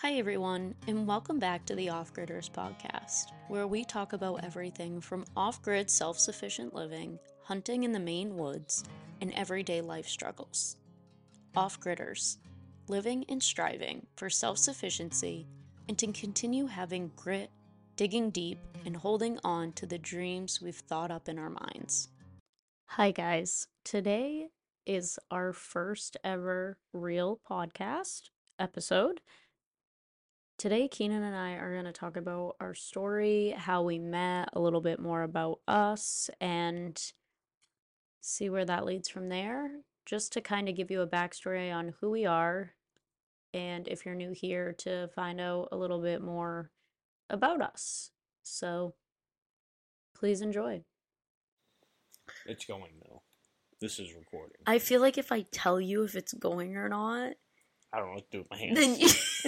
Hi everyone, and welcome back to the Off-Gridders podcast, where we talk about everything from off-grid self-sufficient living, hunting in the Maine woods, and everyday life struggles. Off-Gridders, living and striving for self-sufficiency and to continue having grit, digging deep, and holding on to the dreams we've thought up in our minds. Hi guys, today is our first ever real podcast episode. Today, Keenan and I are going to talk about our story, how we met, a little bit more about us, and see where that leads from there. Just to kind of give you a backstory on who we are, and if you're new here, to find out a little bit more about us. So, please enjoy. It's going though. This is recording. I feel like if I tell you if it's going or not, I don't know what to do with my hands. then you...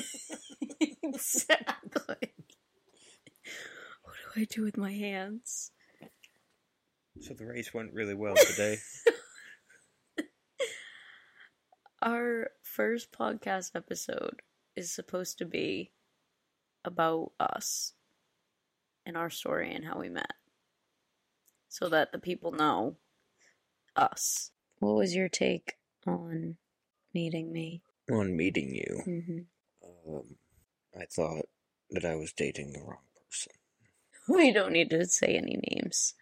Exactly. What do I do with my hands? So the race went really well today. Our first podcast episode is supposed to be about us and our story and how we met, so that the people know us. What was your take on meeting me? On meeting you, Mm-hmm. I thought that I was dating the wrong person. We don't need to say any names.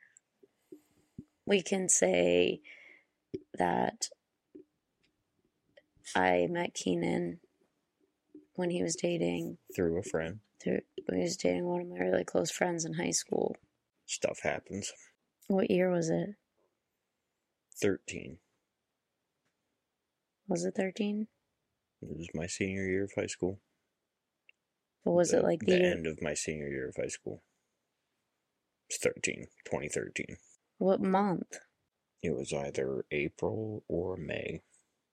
We can say that I met Keenan when he was dating... Through a friend. When he was dating one of my really close friends in high school. Stuff happens. What year was it? 13. Was it 13? It was my senior year of high school. But was it like the end of my senior year of high school? It's 2013. What month? It was either April or May.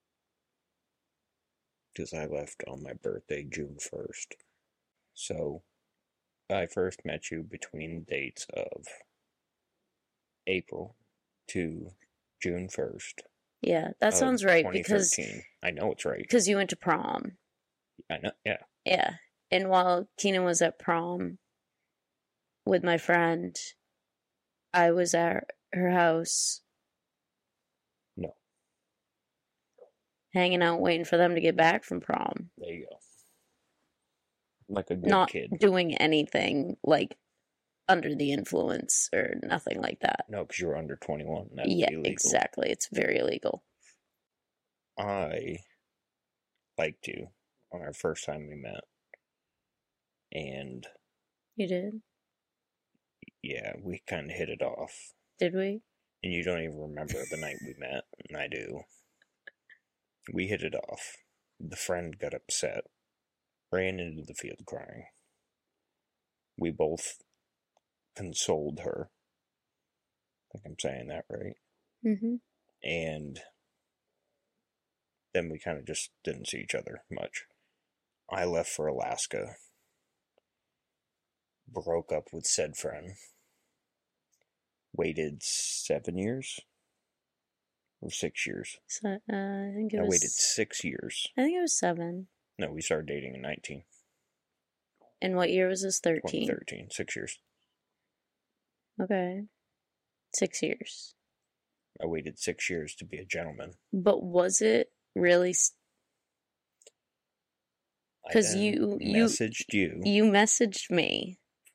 Because I left on my birthday, June 1st. So, I first met you between the dates of April to June 1st. Yeah, that sounds right, because... I know it's right. Because you went to prom. I know, yeah. Yeah, and while Keenan was at prom with my friend, I was at her house. No. Hanging out, waiting for them to get back from prom. There you go. Like a good kid. Not doing anything, like, under the influence or nothing like that. No, because you were under 21. That's illegal. Exactly. It's very illegal. I liked you on our first time we met. And... You did? Yeah, we kind of hit it off. Did we? And you don't even remember the night we met, and I do. We hit it off. The friend got upset. Ran into the field crying. We both consoled her. I think I'm saying that right. Mm-hmm. And then we kind of just didn't see each other much. I left for Alaska. Broke up with said friend. Waited 7 years? Or 6 years? So, I think it was... I waited 6 years. I think it was 7. No, we started dating in 19. And what year was this? 13? 2013. 6 years. Okay. 6 years. I waited 6 years to be a gentleman. But was it really... Because you messaged you. You messaged me.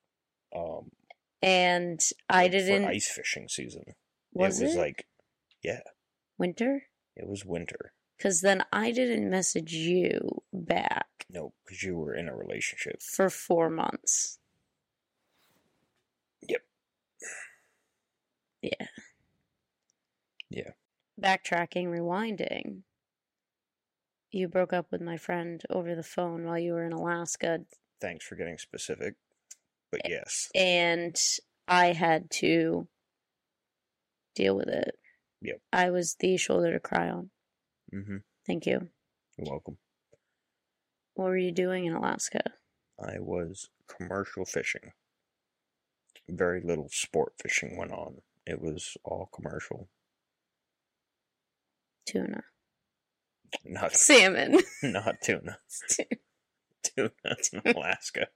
And I didn't... For ice fishing season. Was it? It was like... Yeah. Winter? It was winter. Because then I didn't message you back. No, because you were in a relationship. For 4 months. Yep. Yeah. Yeah. Backtracking, rewinding. You broke up with my friend over the phone while you were in Alaska. Thanks for getting specific. But yes. And I had to deal with it. Yep. I was the shoulder to cry on. Mm-hmm. Thank you. You're welcome. What were you doing in Alaska? I was commercial fishing. Very little sport fishing went on. It was all commercial. Tuna. Not salmon. Not tuna. tuna in Alaska.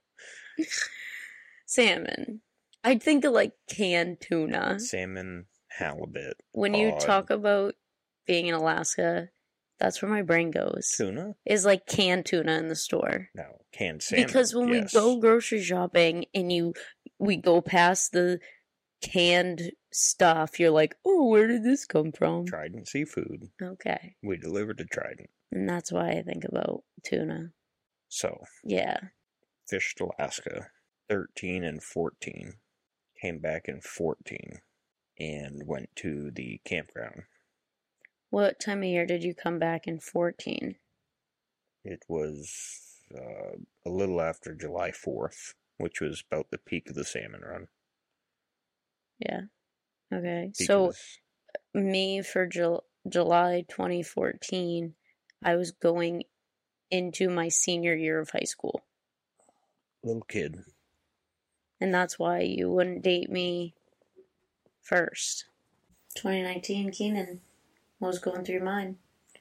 Salmon. I'd think of like canned tuna. Salmon, halibut. When you talk about being in Alaska, that's where my brain goes. Tuna? Is like canned tuna in the store. No, canned salmon. Because when we go grocery shopping and we go past the canned stuff, you're like, oh, where did this come from? Trident Seafood. Okay. We delivered to Trident. And that's why I think about tuna. So. Yeah. Fished Alaska 13 and 14. Came back in 14 and went to the campground. What time of year did you come back in 14? It was a little after July 4th, which was about the peak of the salmon run. Yeah. Okay. So, me for July 2014, I was going into my senior year of high school. Little kid. And that's why you wouldn't date me first. 2019, Keenan. What was going through your mind?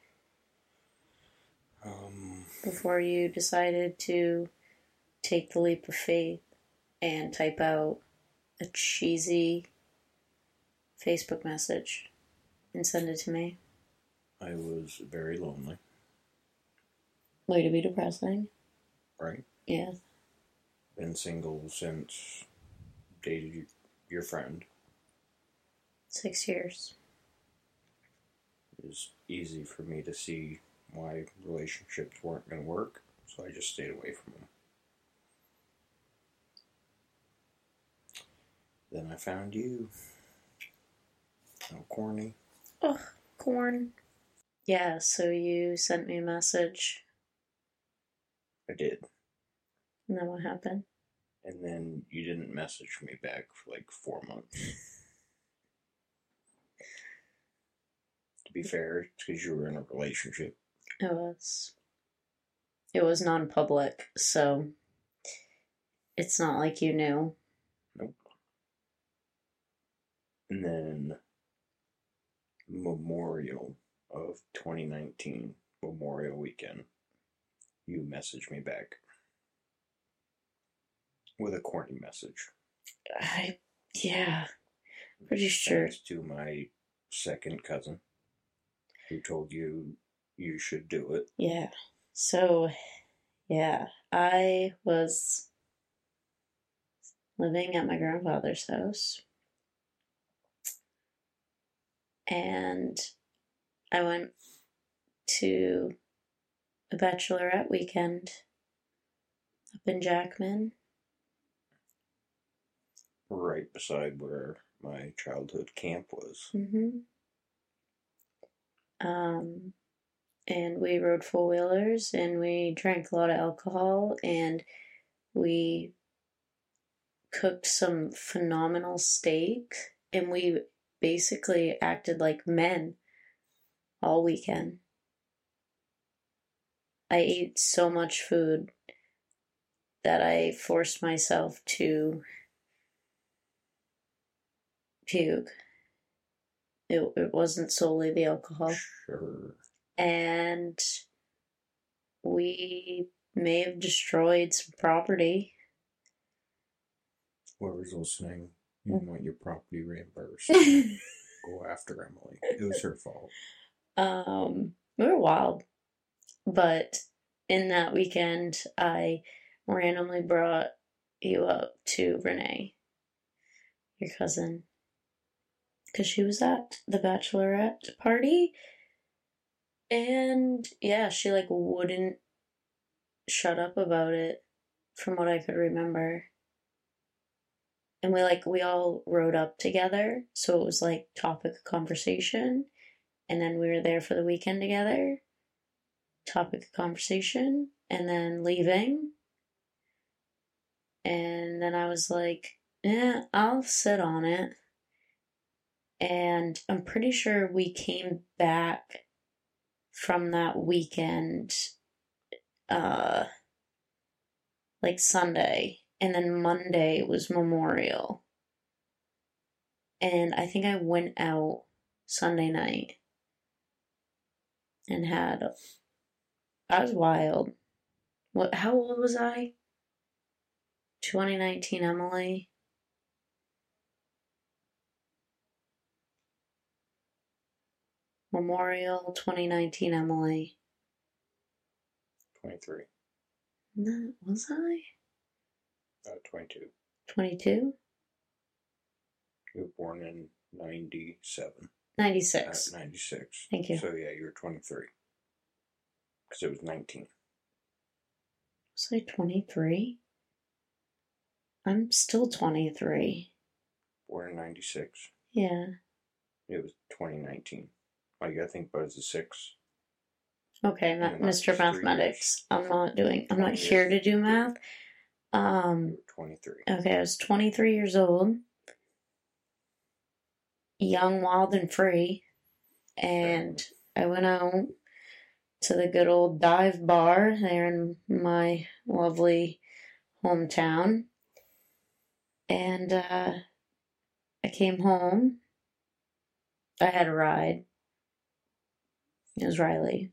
Before you decided to take the leap of faith and type out a cheesy Facebook message and send it to me. I was very lonely. Way to be depressing. Right? Yeah. Been single since dated your friend. 6 years. It was easy for me to see why relationships weren't going to work, so I just stayed away from them. Then I found you. Oh, corny. Ugh, corn. Yeah, so you sent me a message. I did. And then what happened? And then you didn't message me back for like 4 months. To be fair, it's because you were in a relationship. It was. It was non-public, so it's not like you knew. Nope. And then Memorial of 2019, Memorial Weekend, you messaged me back with a corny message. Yeah, pretty sure. Thanks to my second cousin, who told you you should do it. Yeah. So, yeah, I was living at my grandfather's house. And I went to a bachelorette weekend up in Jackman. Right beside where my childhood camp was. Mm-hmm. And we rode four-wheelers, and we drank a lot of alcohol, and we cooked some phenomenal steak, and we basically acted like men all weekend. I ate so much food that I forced myself to puke. It wasn't solely the alcohol. Sure. And we may have destroyed some property. Whoever's listening, you want your property reimbursed. Go after Emily. It was her fault. We were wild. But in that weekend, I randomly brought you up to Renee, your cousin, because she was at the bachelorette party. And yeah, she like wouldn't shut up about it from what I could remember. And we all rode up together, so it was like topic of conversation. And then we were there for the weekend together, topic of conversation, and then leaving. And then I was like, yeah, I'll sit on it. And I'm pretty sure we came back from that weekend, like Sunday, and then Monday was Memorial. And I think I went out Sunday night and I was wild. What? How old was I? 2019 Emily. Memorial 2019 Emily. 23. No, was I? 22. 22? You were born in 97. 96. 96. Thank you. So yeah, you were 23. Because it was 19. Was I 23? I'm still 23. Born in 96. Yeah. It was 2019. All you gotta think about is the 6. Okay, Mr. Mathematics. I'm not here to do math. You were 23. Okay, I was 23 years old. Young, wild, and free. And I went out to the good old dive bar there in my lovely hometown. And I came home. I had a ride. It was Riley.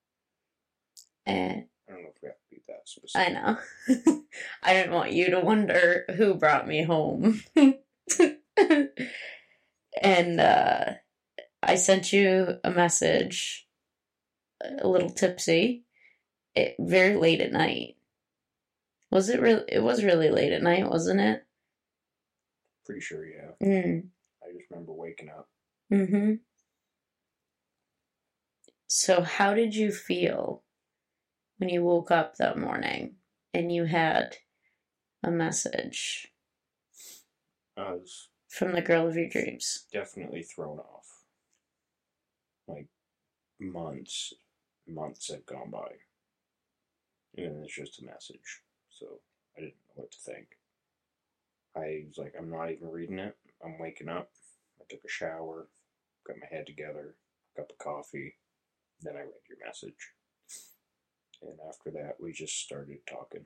And I don't know if we have to be that specific. I know. I didn't want you to wonder who brought me home. And I sent you a message, a little tipsy, very late at night. Was it really? It was really late at night, wasn't it? Pretty sure, yeah. I just remember waking up. Mm-hmm. So how did you feel when you woke up that morning and you had a message I was from the girl of your dreams? definitely thrown off. Like, months had gone by. And it's just a message. So I didn't know what to think. I was like, I'm not even reading it. I'm waking up. I took a shower, got my head together, cup of coffee. Then I read your message. And after that, we just started talking.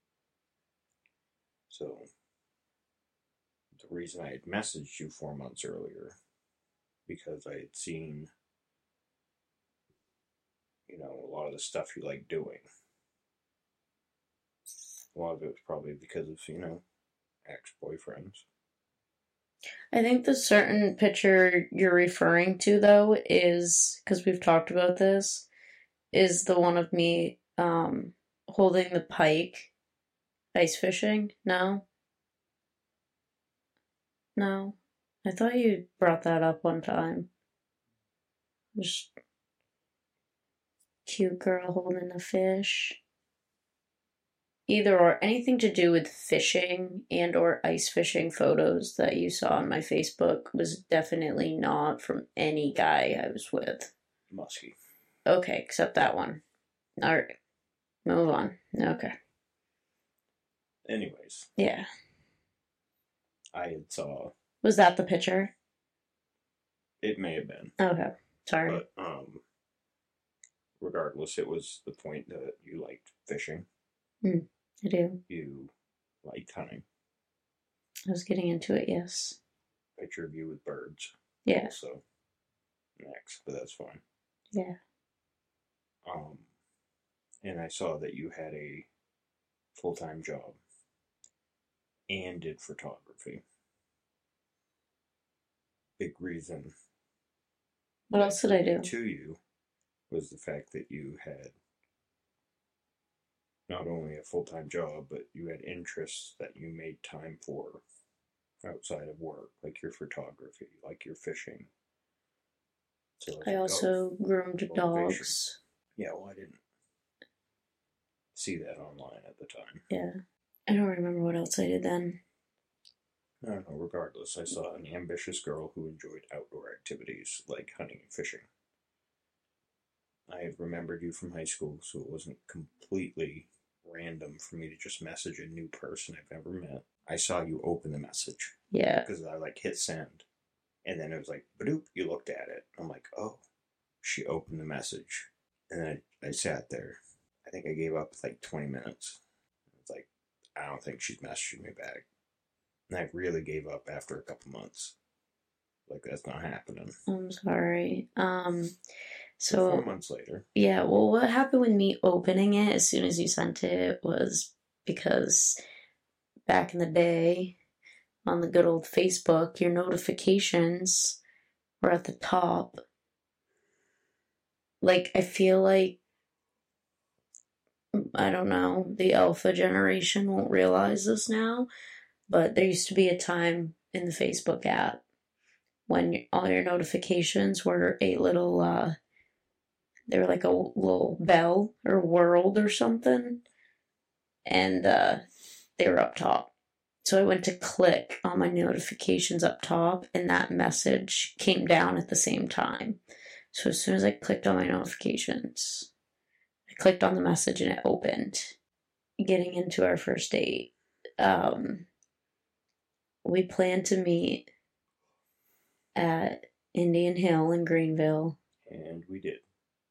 So the reason I had messaged you 4 months earlier, because I had seen, a lot of the stuff you like doing. A lot of it was probably because of, ex-boyfriends. I think the certain picture you're referring to, though, is, because we've talked about this, is the one of me holding the pike ice fishing. No? No? I thought you brought that up one time. Just cute girl holding a fish. Either or, anything to do with fishing and or ice fishing photos that you saw on my Facebook was definitely not from any guy I was with. Musky. Okay, except that one. Alright. Move on. Okay. Anyways. Yeah. I had saw. Was that the picture? It may have been. Okay. Sorry. But, regardless, it was the point that you liked fishing. I do. You liked hunting. I was getting into it, yes. Picture of you with birds. Yeah. Also. Next, but that's fine. Yeah. And I saw that you had a full-time job and did photography. Big reason. What else did I do? To you was the fact that you had not only a full-time job, but you had interests that you made time for outside of work, like your photography, like your fishing. So I also groomed dogs. Yeah, well, I didn't see that online at the time. Yeah. I don't remember what else I did then. I don't know, regardless, I saw an ambitious girl who enjoyed outdoor activities like hunting and fishing. I had remembered you from high school, so it wasn't completely random for me to just message a new person I've never met. I saw you open the message. Yeah. Because I hit send. And then it was like, badoop, you looked at it. I'm like, oh, she opened the message. And then I sat there. I think I gave up 20 minutes. It's like, I don't think she's messaging me back. And I really gave up after a couple months. That's not happening. I'm sorry. So 4 months later. Yeah, well, what happened with me opening it as soon as you sent it was because back in the day on the good old Facebook, your notifications were at the top. Like, I feel like, I don't know, the alpha generation won't realize this now, but there used to be a time in the Facebook app when all your notifications were a little, they were like a little bell or world or something, and they were up top. So I went to click on my notifications up top, and that message came down at the same time. So as soon as I clicked on my notifications, I clicked on the message and it opened. Getting into our first date, we planned to meet at Indian Hill in Greenville. And we did.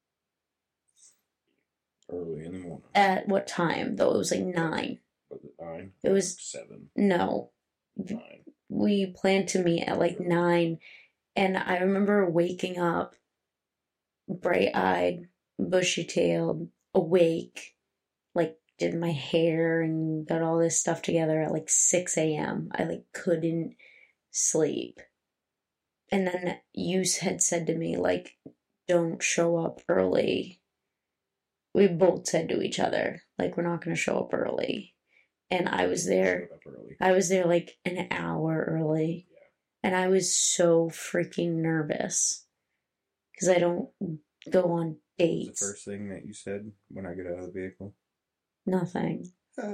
Early in the morning. At what time, though? It was like 9. Was it 9? It was 7. No. 9. We planned to meet at like 9, and I remember waking up bright-eyed, bushy-tailed, awake, like did my hair and got all this stuff together at like 6 a.m. I like couldn't sleep. And then you had said to me, like, don't show up early. We both said to each other, like, we're not going to show up early. And I was there. I was there like an hour early. Yeah. And I was so freaking nervous because I don't go on dates. What was the first thing that you said when I got out of the vehicle? Nothing.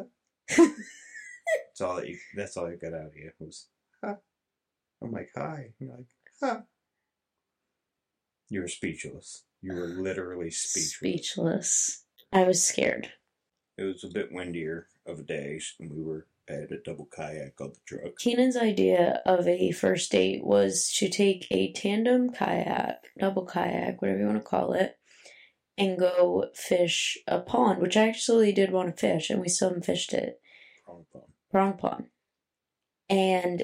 That's all I got out of you was, huh. I'm like, hi. You're like, huh. You were speechless. You were literally speechless. Speechless. I was scared. It was a bit windier of a day, and I had a double kayak on the truck. Keenan's idea of a first date was to take a tandem kayak, double kayak, whatever you want to call it, and go fish a pond, which I actually did want to fish, and we still haven't fished it. Prong pond. And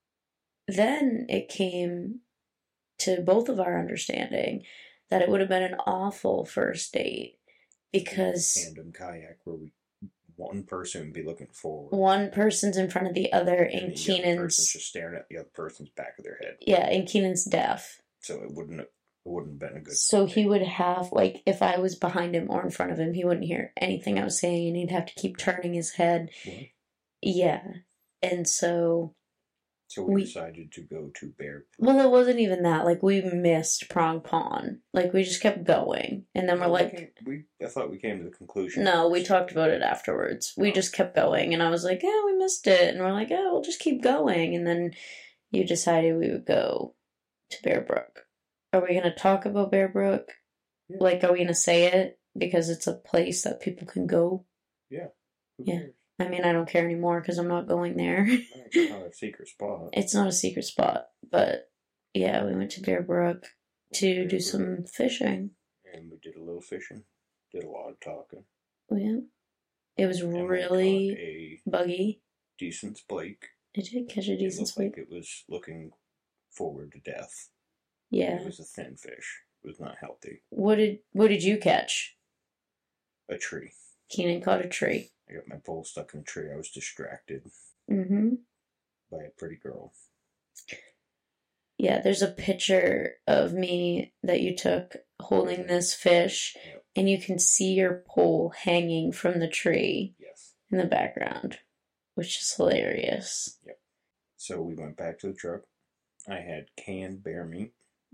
then it came to both of our understanding that it would have been an awful first date because tandem kayak where one person would be looking forward, one person's in front of the other, and Keenan's other person's just staring at the other person's back of their head. Yeah, and Keenan's deaf, so it wouldn't have been a good. So he would have, like, if I was behind him or in front of him, he wouldn't hear anything I was saying, and he'd have to keep turning his head. What? Yeah, and so we decided to go to Bear. Well, it wasn't even that. Like, we missed Prong Pond. Like, we just kept going. And then we're like... I thought we came to the conclusion. No, we talked about it afterwards. We just kept going. And I was like, yeah, we missed it. And we're like, yeah, we'll just keep going. And then you decided we would go to Bear Brook. Are we going to talk about Bear Brook? Yeah. Like, are we going to say it? Because it's a place that people can go? Yeah. Yeah. I mean, I don't care anymore because I'm not going there. It's not a secret spot. It's not a secret spot. But, yeah, we went to Bear Brook to do some fishing. And we did a little fishing. Did a lot of talking. Oh, yeah. It was really buggy. Decent splake. I did catch a decent splake. Like it was looking forward to death. Yeah. It was a thin fish. It was not healthy. What did you catch? A tree. Keenan caught a tree. I got my pole stuck in a tree. I was distracted. Mm-hmm. By a pretty girl. Yeah, there's a picture of me that you took holding this fish, yep. And you can see your pole hanging from the tree. Yes. In the background, which is hilarious. Yep. So we went back to the truck. I had canned bear meat.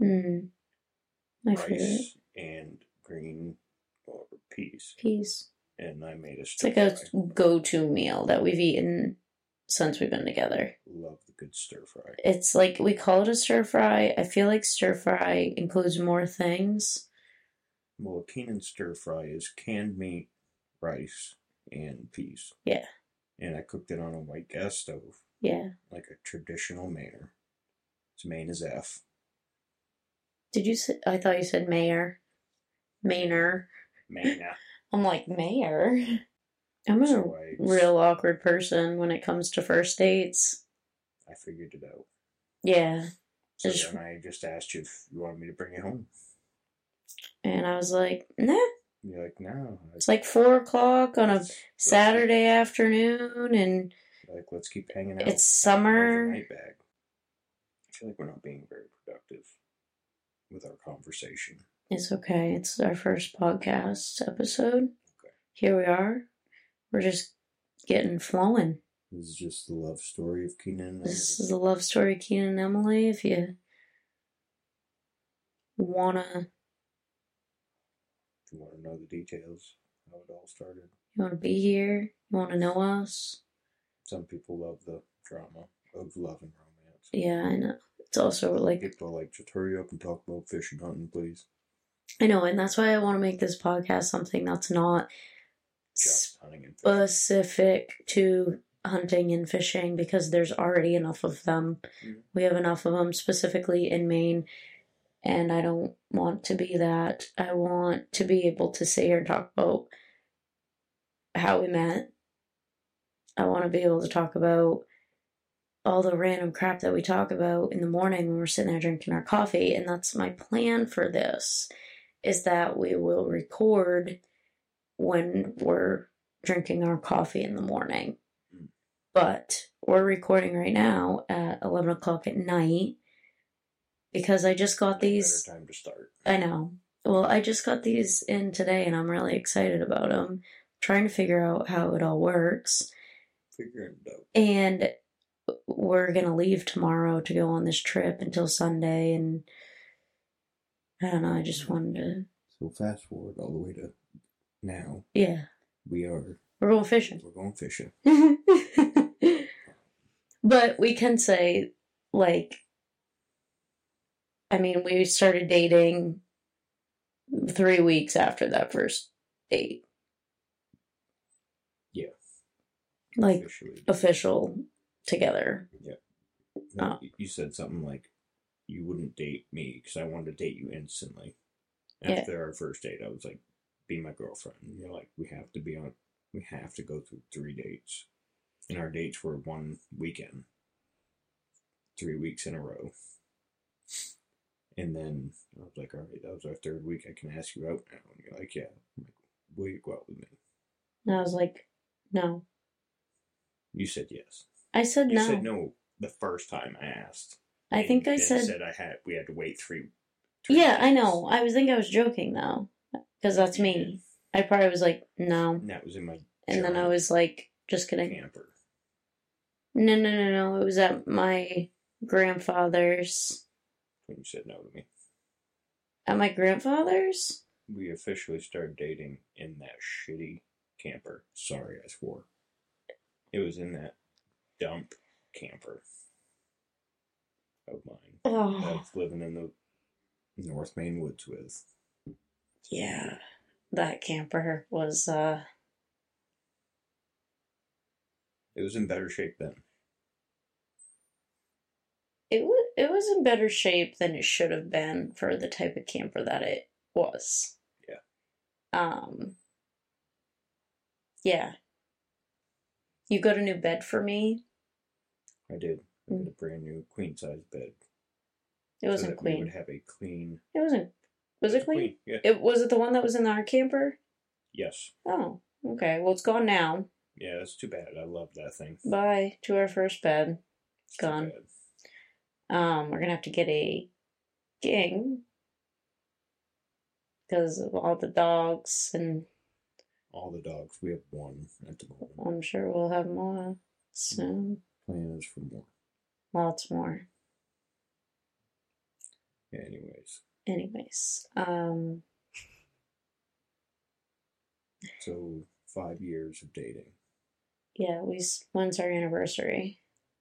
Rice and green peas. And I made a stir fry. It's like a go-to meal that we've eaten since we've been together. Love the good stir fry. It's like, we call it a stir fry. I feel like stir fry includes more things. Well, Keenan's stir fry is canned meat, rice, and peas. Yeah. And I cooked it on a white gas stove. Yeah. Like a traditional Mainer. It's Maine is F. Did you say, I thought you said mayor. Mainer. Mainer. I'm like, mayor? I'm a real awkward person when it comes to first dates. I figured it out. Yeah. So then I just asked you if you wanted me to bring you home. And I was like, nah. You're like, no. It's like 4 o'clock on a Saturday afternoon, and like, let's keep hanging out. it's summer. Overnight bag. I feel like we're not being very productive with our conversation. It's okay. It's our first podcast episode. Okay. Here we are. We're just getting flowing. This is just the love story of Keenan and Emily. This is the love story of Keenan and Emily. If you want to know the details, how it all started. You want to be here? You want to know us? Some people love the drama of love and romance. Yeah, I know. It's also like... People are like, just hurry up and talk about fishing, hunting, please. I know, and that's why I want to make this podcast something that's not just hunting and fishing. Specific to hunting and fishing, because there's already enough of them. Mm-hmm. We have enough of them specifically in Maine, and I don't want to be that. I want to be able to sit here and talk about how we met. I want to be able to talk about all the random crap that we talk about in the morning when we're sitting there drinking our coffee, and that's my plan for this, is that we will record when we're drinking our coffee in the morning. But we're recording right now at 11 o'clock at night because I just got these. Better time to start. I know. Well, I just got these in today and I'm really excited about them. Trying to figure out how it all works. Figuring it out. And we're going to leave tomorrow to go on this trip until Sunday. And I don't know, I just wanted to. So fast forward all the way to now. Yeah. We're going fishing. We're going fishing. But we can say, like, I mean, we started dating 3 weeks after that first date. Yeah. Like, official together. Yeah. No, you said something like, you wouldn't date me because I wanted to date you instantly. After our first date, I was like, be my girlfriend. And you're like, we have to go through 3 dates. And our dates were one weekend. 3 weeks in a row. And then I was like, all right, that was our 3rd week. I can ask you out now. And you're like, yeah. I'm like, will you go out with me? And I was like, no. You said yes. I said no. You said no the first time I asked. I think I said we had to wait 3 yeah, days. I know. I was joking though. Because that's me. I probably was like, no. And that was in my And then I was like, just kidding. Camper. No. It was at my grandfather's. When you said no to me. At my grandfather's? We officially started dating in that shitty camper. Sorry, I swore. It was in that dump camper of mine. Oh. That I was living in the North Maine woods with. Yeah. That camper was, It was in better shape then. It was in better shape than it should have been for the type of camper that it was. Yeah. Yeah. You got a new bed for me? I did. I got a brand new queen size bed. It wasn't queen. We would have a clean. It wasn't. Was it queen? Yeah. Was it the one that was in our camper? Yes. Oh, okay. Well, it's gone now. Yeah, that's too bad. I love that thing. Bye to our first bed. Gone. We're gonna have to get a king because of all the dogs and. All the dogs. We have one at the moment. I'm sure we'll have more soon. Plan is for more. Lots more. Yeah, anyways. So 5 years of dating. Yeah, when's our anniversary?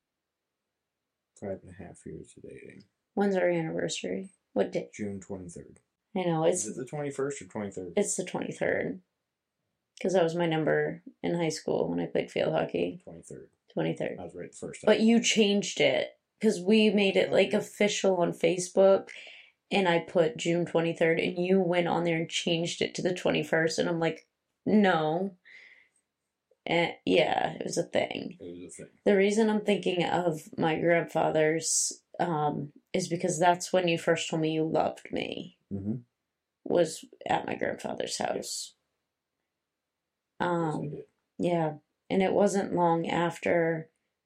5.5 years of dating. When's our anniversary? What day? June 23rd. I know, Is it the 21st or 23rd? It's the 23rd. Because that was my number in high school when I played field hockey. 23rd. I was right the first time. But you changed it. Because we made it like official on Facebook. And I put June 23rd. And you went on there and changed it to the 21st. And I'm like, no. And yeah, it was a thing. The reason I'm thinking of my grandfather's is because that's when you first told me you loved me. Mm-hmm. was at my grandfather's house. Yes, I did. Yeah, and it wasn't long after.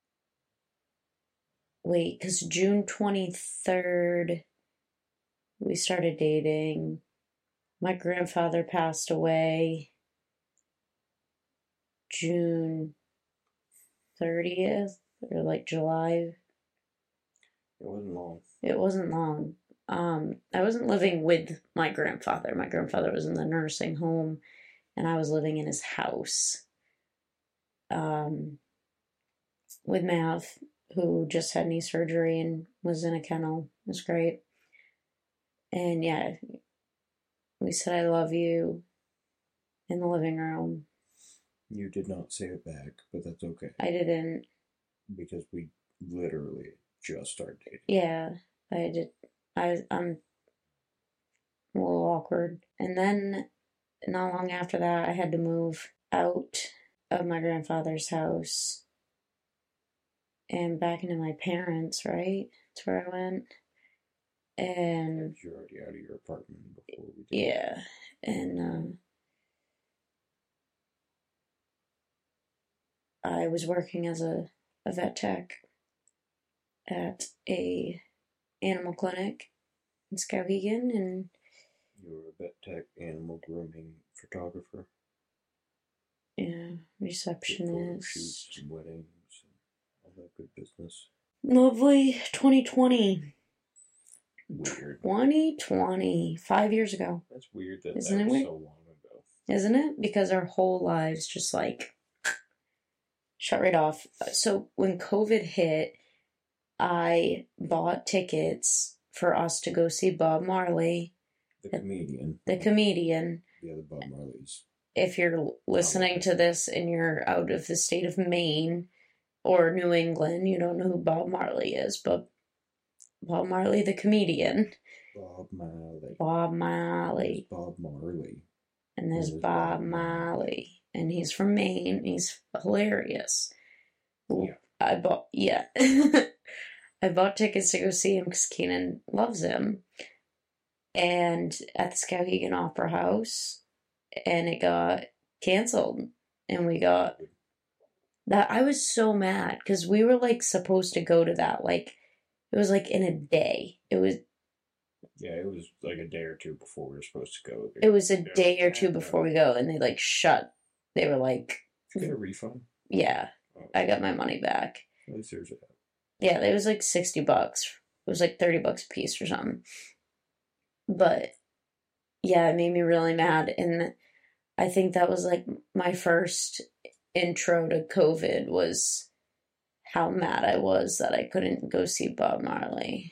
Wait, because June 23rd, we started dating. My grandfather passed away June 30th, or like July. It wasn't long. It wasn't long. I wasn't living with my grandfather. My grandfather was in the nursing home, and I was living in his house. With Mav, who just had knee surgery and was in a kennel. It was great. And yeah, we said I love you in the living room. You did not say it back, but that's okay. I didn't. Because we literally just started dating. Yeah, I did. I'm a little awkward. And then, not long after that, I had to move out of my grandfather's house and back into my parents', right? That's where I went. And you're already out of your apartment before we did. Yeah, and I was working as a vet tech at a animal clinic in Skowhegan, and you were a vet tech, animal grooming photographer. Yeah, receptionist. Shoots and weddings and all that good business. Lovely 2020. Weird. 2020, 5 years ago. That's weird that Isn't that it was weird? so long ago. Isn't it? Because our whole lives just like shut right off. So when COVID hit, I bought tickets for us to go see Bob Marley. The comedian. The comedian. The other Bob Marley's. If you're listening to this and you're out of the state of Maine or New England, you don't know who Bob Marley is, but Bob Marley, the comedian. Bob Marley. Bob Marley. There's Bob Marley. And there's Bob Marley. And he's from Maine. He's hilarious. Yeah. I bought tickets to go see him because Keenan loves him. And at the Skowhegan Opera House. And it got canceled. And we got that. I was so mad because we were like supposed to go to that. Like, it was like in a day. It was. Yeah, it was like a day or two before we were supposed to go. It was a day or two before we go, and they like shut. They were like. Did you get a refund? Yeah, I got my money back. At least there's that. Yeah, it was like $60. It was like $30 a piece or something. But yeah, it made me really mad, and I think that was like my first intro to COVID was how mad I was that I couldn't go see Bob Marley.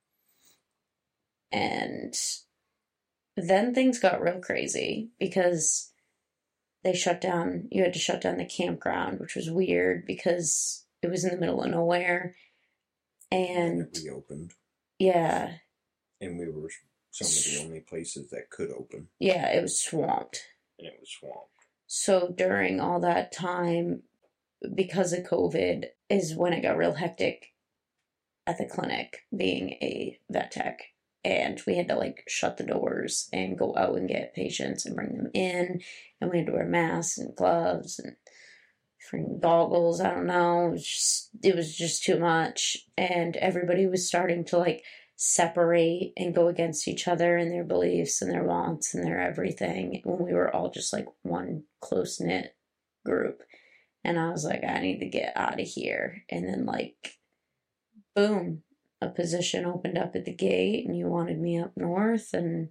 And then things got real crazy because they shut down, you had to shut down the campground, which was weird because it was in the middle of nowhere. And it reopened. Yeah. And we were some of the only places that could open. Yeah, it was swamped. And it was swamped. So during all that time, because of COVID, is when it got real hectic at the clinic, being a vet tech. And we had to like shut the doors and go out and get patients and bring them in. And we had to wear masks and gloves and freaking goggles. I don't know. It was just too much. And everybody was starting to like separate and go against each other and their beliefs and their wants and their everything when we were all just like one close-knit group. And I was like, I need to get out of here. And then like, boom, a position opened up at the gate and you wanted me up north, and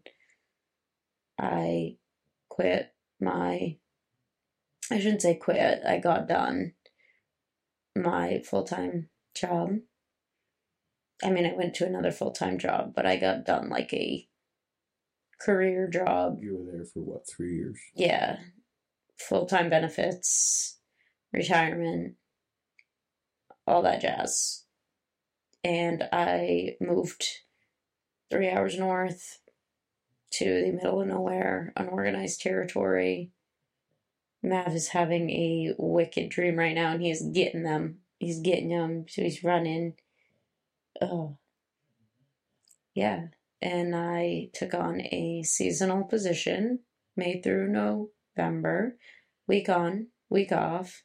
I quit I shouldn't say quit, I got done my full-time job. I mean, I went to another full-time job, but I got done like a career job. You were there for what, 3 years? Yeah. Full-time benefits, retirement, all that jazz. And I moved 3 hours north to the middle of nowhere, unorganized territory. Mav is having a wicked dream right now, and he's getting them. He's getting them, so he's running. Oh. Yeah. and I took on a seasonal position, May through November, week on, week off,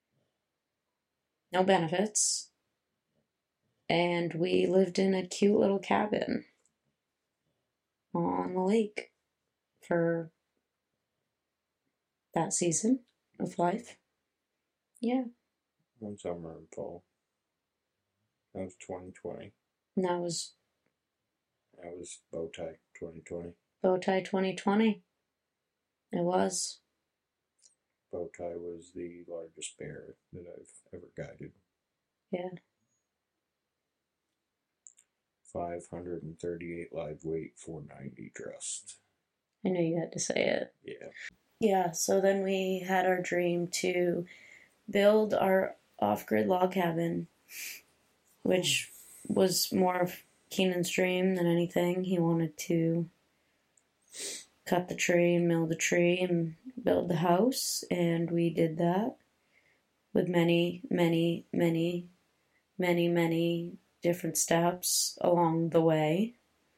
no benefits, and we lived in a cute little cabin on the lake for that season of life. Yeah. One summer and fall. That was 2020. And that was Bowtie 2020. Bowtie 2020. It was. Bowtie was the largest bear that I've ever guided. Yeah. 538 live weight, 490 dressed. I knew you had to say it. Yeah. Yeah, so then we had our dream to build our off-grid log cabin, which was more of Keenan's dream than anything. He wanted to cut the tree and mill the tree and build the house, and we did that with many, many, many, many, many different steps along the way.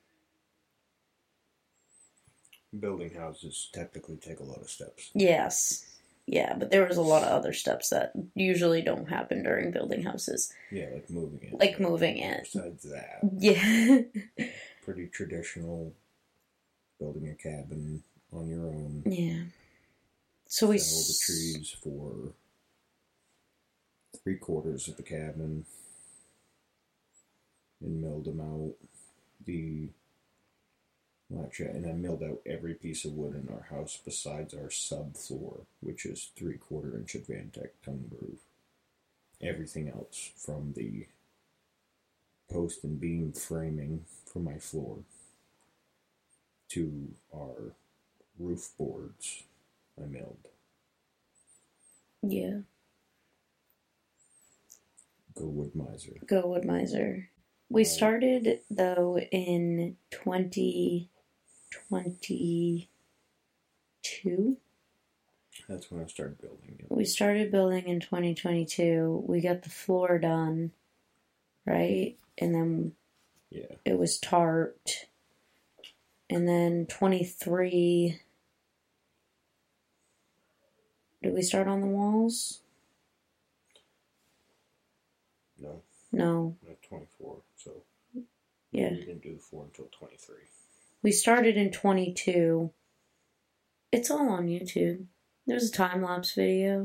Building houses typically take a lot of steps. Yes. Yeah, but there was a lot of other steps that usually don't happen during building houses. Yeah, like moving it. Like moving it. Besides that. Yeah. Pretty traditional building a cabin on your own. Yeah. So we fell the trees for 3/4 of the cabin and milled them out. And I milled out every piece of wood in our house besides our subfloor, which is 3/4 inch Advantech tongue groove. Everything else, from the post and beam framing for my floor to our roof boards, I milled. Yeah. Go Wood Miser. Go Wood Miser. We started, though, in 2022. That's when I started building it. We started building in 2022. We got the floor done, right? And then it was tarped. And then 23... Did we start on the walls? No. Not 24, so... Yeah. We didn't do the floor until 23. We started in 22. It's all on YouTube. There's a time-lapse video.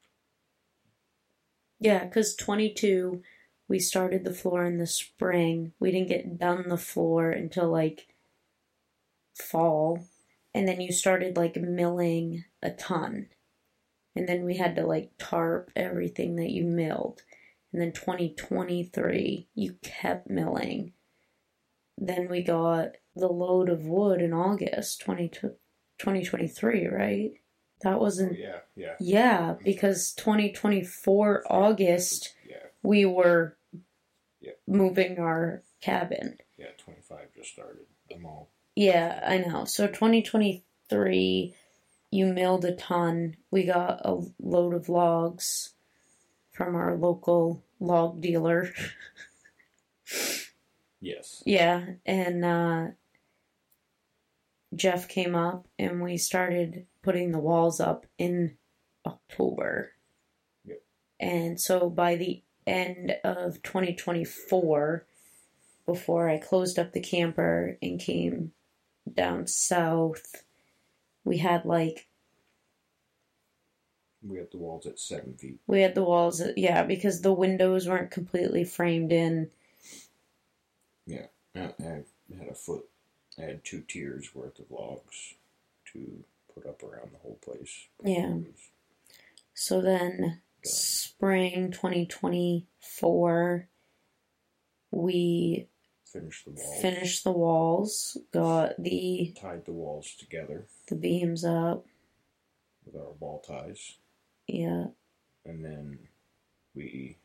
Yeah, because 22, we started the floor in the spring. We didn't get done the floor until, like, fall. And then you started, like, milling a ton. And then we had to, like, tarp everything that you milled. And then 2023, you kept milling. Then we got the load of wood in August 2023, right? That wasn't... Oh, yeah. Yeah, because 2024 August, we were moving our cabin. Yeah, 25 just started. I'm all... Yeah, I know. So 2023, you milled a ton. We got a load of logs from our local log dealer. Yes. Yeah, and Jeff came up and we started putting the walls up in October. Yep. And so by the end of 2024, before I closed up the camper and came down south, we had like... We had the walls at 7 feet. We had the walls, because the windows weren't completely framed in. Yeah, I had a foot. I had 2 tiers worth of logs to put up around the whole place. Yeah. So then, spring 2024, we finished the walls, got tied the walls together. The beams up. With our ball ties. Yeah. And then we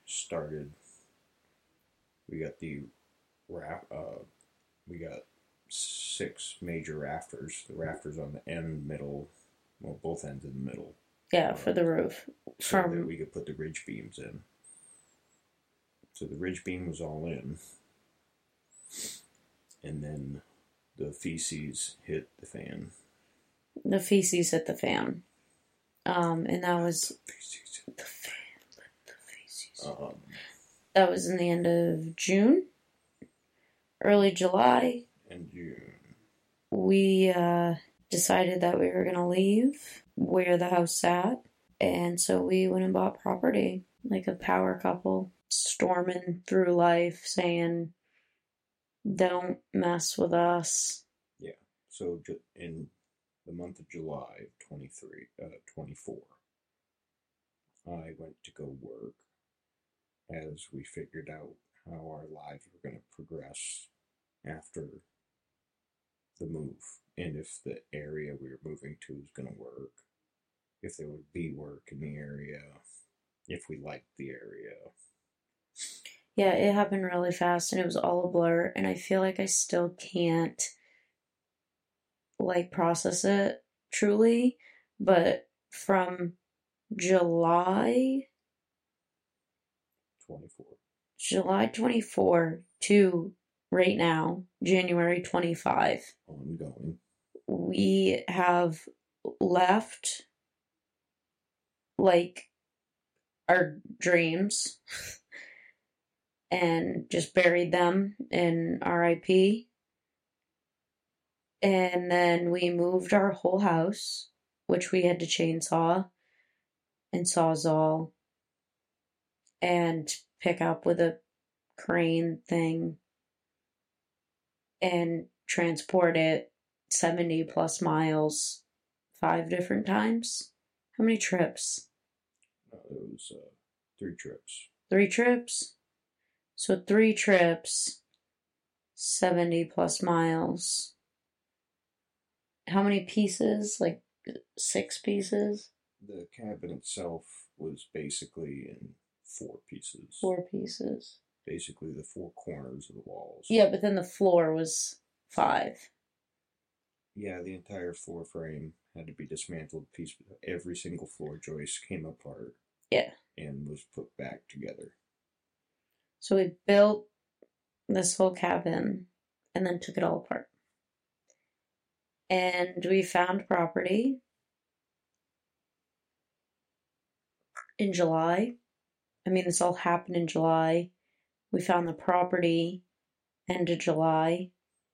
got 6 major rafters. The rafters on the end, middle, both ends in the middle. Yeah, for the roof. So that we could put the ridge beams in. So the ridge beam was all in. And then The feces hit the fan. The feces hit the fan. And that was the feces. That was in the end of June, early July. In June. We decided that we were going to leave where the house sat. And so we went and bought property, like a power couple, storming through life saying, don't mess with us. Yeah. So in the month of July of 24, I went to go work as we figured out how our lives were going to progress after the move, and if the area we were moving to was going to work, if there would be work in the area, if we liked the area. Yeah, it happened really fast and it was all a blur, and I feel like I still can't like process it truly, but from July 24 to right now, January 25, ongoing, we have left like our dreams and just buried them in RIP. And then we moved our whole house, which we had to chainsaw and sawzall and pick up with a crane thing and transport it 70 plus miles 5 different times. How many trips? It was 3 trips. 3 trips? So 3 trips, 70 plus miles. How many pieces? Like 6 pieces? The cabin itself was basically in 4 pieces. 4 pieces. Basically the 4 corners of the walls. Yeah, but then the floor was 5. Yeah, the entire floor frame had to be dismantled. Every single floor joist came apart. Yeah. And was put back together. So we built this whole cabin and then took it all apart. And we found property in July. I mean, this all happened in July. We found the property end of July.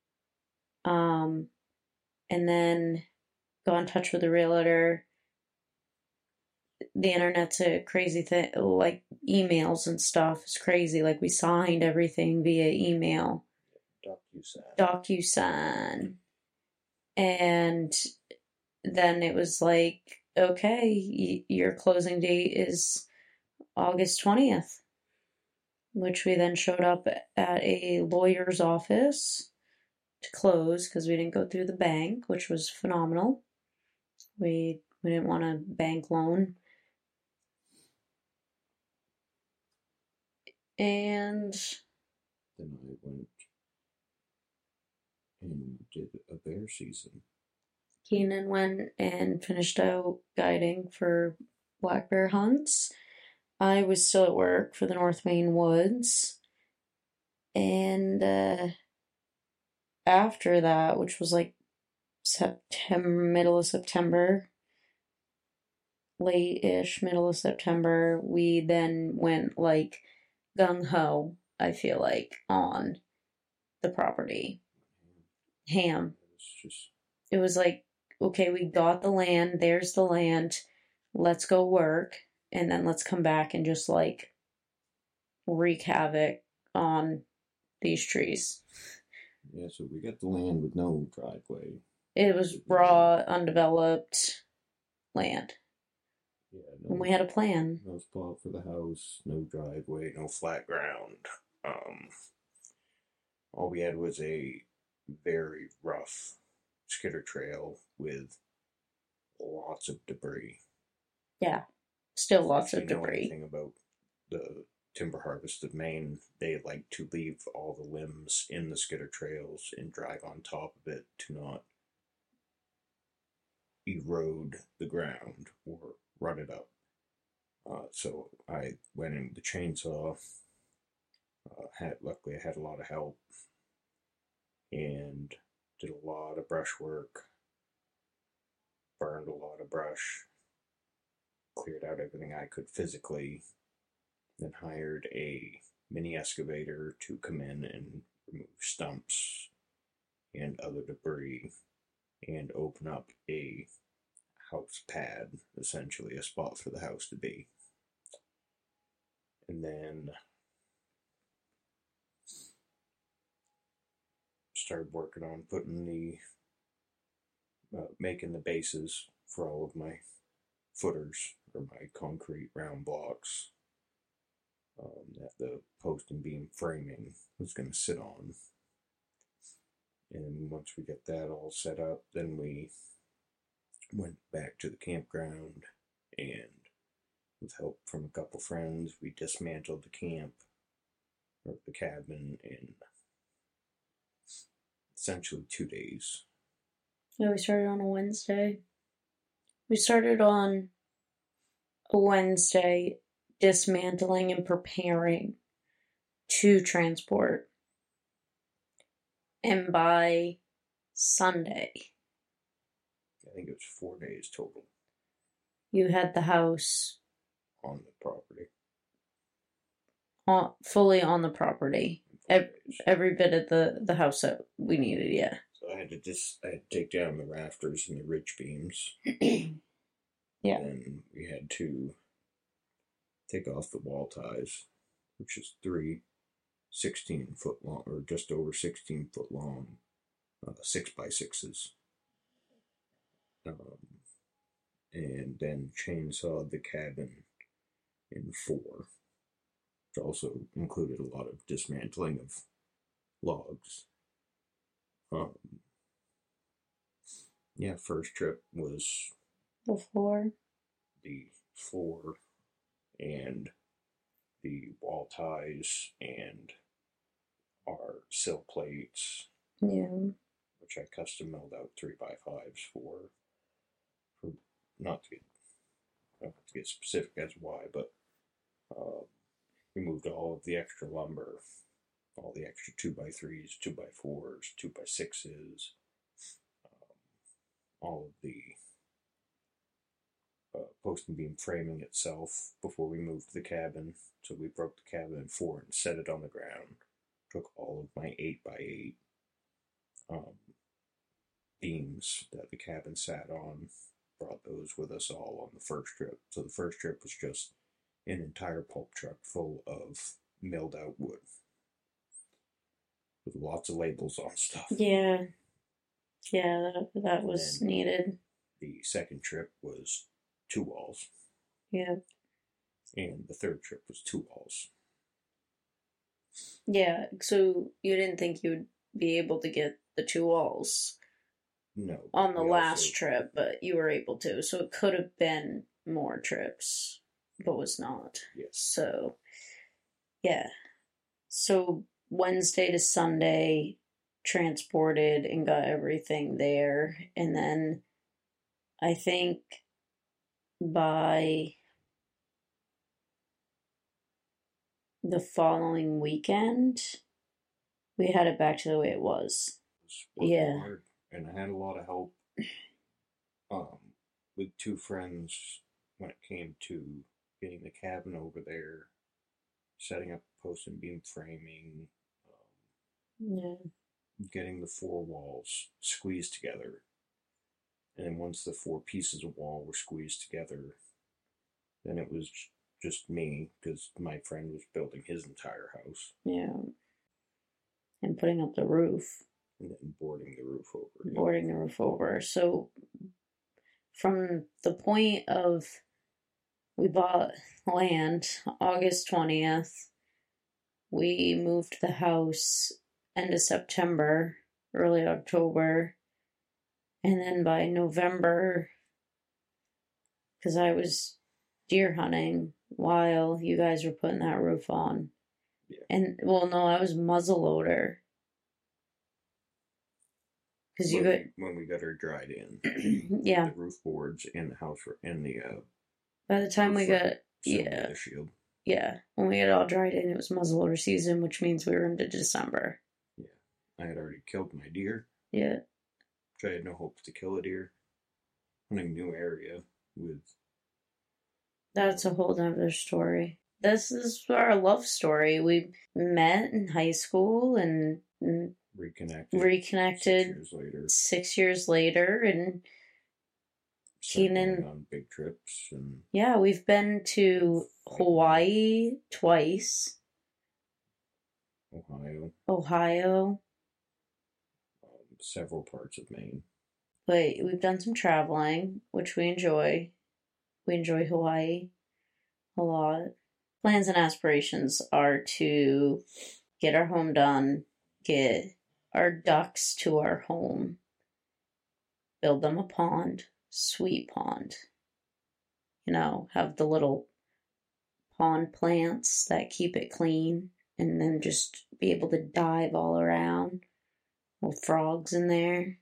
And then got in touch with the realtor. The internet's a crazy thing, like emails and stuff is crazy. Like we signed everything via email. DocuSign. And then it was like, okay, your closing date is August 20th, which we then showed up at a lawyer's office to close because we didn't go through the bank, which was phenomenal. We didn't want a bank loan. And then I went and did a bear season. Keenan went and finished out guiding for black bear hunts. I was still at work for the North Maine Woods. And after that, which was like middle of September, late-ish, middle of September, we then went like gung-ho, I feel like, on the property. Ham. It was like, okay, we got the land, there's the land, let's go work, and then let's come back and just like wreak havoc on these trees. Yeah, so we got the land with no driveway. It was raw, undeveloped land. Yeah, and we had a plan. No spot for the house, no driveway, no flat ground. All we had was a very rough skidder trail with lots of debris. Yeah, still lots of debris. If you know debris. anything about the timber harvest of Maine, they like to leave all the limbs in the skidder trails and drive on top of it to not erode the ground or rut it up. So I went in with the chainsaw. Luckily I had a lot of help and did a lot of brush work, burned a lot of brush, cleared out everything I could physically, then hired a mini excavator to come in and remove stumps and other debris and open up a house pad, essentially a spot for the house to be. And then started working on putting making the bases for all of my footers, or my concrete round blocks, that the post and beam framing was going to sit on. And once we get that all set up, then we went back to the campground, and with help from a couple friends, we dismantled the camp, or the cabin, in essentially 2 days. Yeah, we started on a Wednesday. We started on a Wednesday dismantling and preparing to transport. And by Sunday, I think it was 4 days total you had the house on the property. Fully on the property. Every bit of the house that we needed, yeah. So I had to take down the rafters and the ridge beams. Yeah. And we had to take off the wall ties, which is 3 16-foot long, or just over 16-foot long, 6x6s. And then chainsawed the cabin in 4. Which also included a lot of dismantling of logs. First trip was the floor and the wall ties and our sill plates. Yeah. Which I custom milled out 3x5s for not to get specific as why, but removed all of the extra lumber, all the extra 2x3s, 2x4s, 2x6s, all of the post and beam framing itself before we moved the cabin. So we broke the cabin in 4 and set it on the ground. Took all of my 8x8 beams that the cabin sat on, brought those with us all on the first trip. So the first trip was just an entire pulp truck full of milled out wood with lots of labels on stuff. Yeah. Yeah, that was needed. The second trip was 2 walls. Yeah. And the third trip was 2 walls. Yeah, so you didn't think you would be able to get the 2 walls? No. On the last trip, but you were able to. So it could have been more trips, but was not. Yes. So, yeah. So Wednesday to Sunday, transported and got everything there. And then I think by the following weekend, we had it back to the way it was. Yeah. Hard, and I had a lot of help with 2 friends when it came to getting the cabin over there, setting up post and beam framing, getting the 4 walls squeezed together. And then once the 4 pieces of wall were squeezed together, then it was just me, because my friend was building his entire house. Yeah. And putting up the roof. And then boarding the roof over. Boarding the roof over. So from the point of we bought land August 20th, we moved the house end of September, early October, and then by November, because I was deer hunting while you guys were putting that roof on. Yeah. And, well, no, I was muzzleloader. Because when we got her dried in, yeah, the roof boards and the house and the by the time we got the shield. Yeah, when we got it all dried in, it was muzzleloader season, which means we were into December. Yeah, I had already killed my deer. Yeah, which I had no hopes to kill a deer. Hunting a new area with... That's a whole other story. This is our love story. We met in high school and reconnected 6 years later, and Keenan on big trips. And yeah, we've been to Hawaii twice. Ohio. Several parts of Maine. But we've done some traveling, which we enjoy. We enjoy Hawaii a lot. Plans and aspirations are to get our home done, get our ducks to our home, build them a pond, sweet pond. Have the little pond plants that keep it clean, and then just be able to dive all around with frogs in there.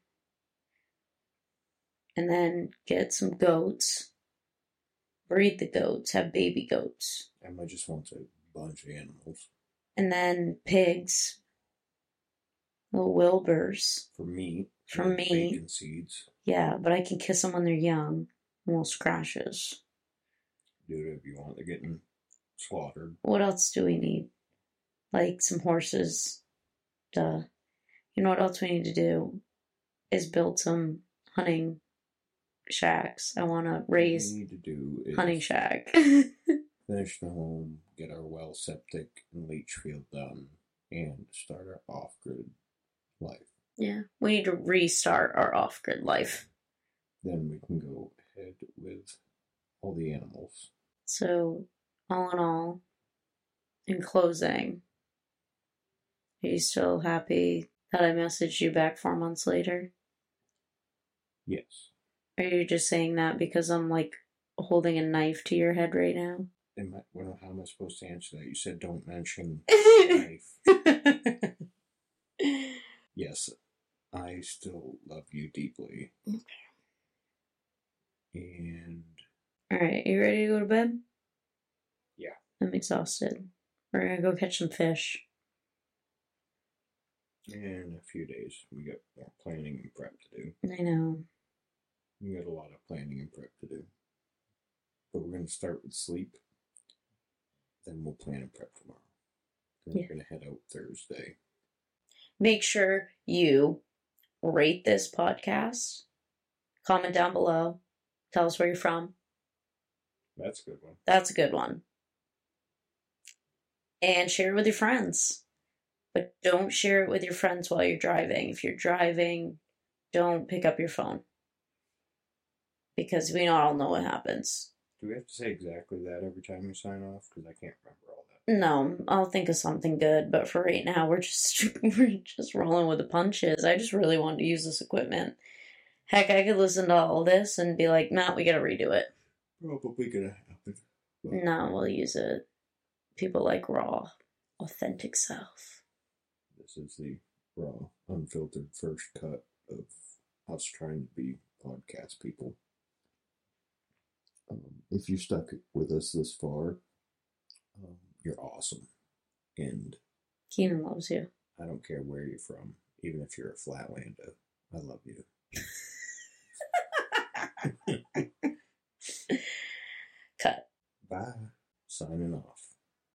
And then get some goats, breed the goats, have baby goats. Emma just wants a bunch of animals. And then pigs, little Wilburs. For meat. For me. Bacon seeds. Yeah, but I can kiss them when they're young. Little scratches. Do it if you want. They're getting slaughtered. What else do we need? Like some horses. Duh. You know what else we need to do? Is build some hunting shacks. I want to raise what we need to do is hunting shack. finish the home, get our well, septic, and leach field done, and start our off-grid life. Yeah, we need to restart our off-grid life. Then we can go ahead with all the animals. So, all in all, in closing, are you still happy that I messaged you back 4 months later? Yes. Or are you just saying that because I'm like holding a knife to your head right now? How am I supposed to answer that? You said don't mention knife. Yes, I still love you deeply. Okay. And... Alright, you ready to go to bed? Yeah. I'm exhausted. We're gonna go catch some fish. In a few days, we got more planning and prep to do. I know. We got a lot of planning and prep to do. But we're going to start with sleep. Then we'll plan and prep tomorrow. Then we're going to head out Thursday. Make sure you rate this podcast. Comment down below. Tell us where you're from. That's a good one. That's a good one. And share it with your friends. But don't share it with your friends while you're driving. If you're driving, don't pick up your phone. Because we all know what happens. Do we have to say exactly that every time we sign off? Because I can't remember all that. No, I'll think of something good. But for right now, we're just rolling with the punches. I just really wanted to use this equipment. Heck, I could listen to all this and be like, Matt, we gotta redo it. Probably gonna happen. No, we'll use it. People like raw, authentic self. This is the raw, unfiltered first cut of us trying to be podcast people. If you stuck with us this far, you're awesome. And Keenan loves you. I don't care where you're from, even if you're a Flatlander. I love you. Cut. Bye. Signing off.